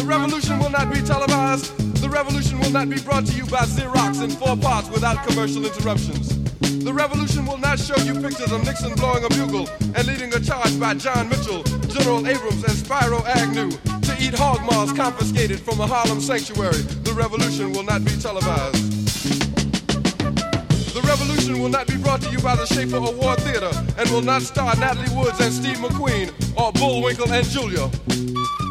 The revolution will not be televised. The revolution will not be brought to you by Xerox in 4 parts without commercial interruptions. The revolution will not show you pictures of Nixon blowing a bugle and leading a charge by John Mitchell, General Abrams, and Spyro Agnew to eat hog maws confiscated from a Harlem sanctuary. The revolution will not be televised. The revolution will not be brought to you by the Schaefer Award Theater and will not star Natalie Woods and Steve McQueen or Bullwinkle and Julia.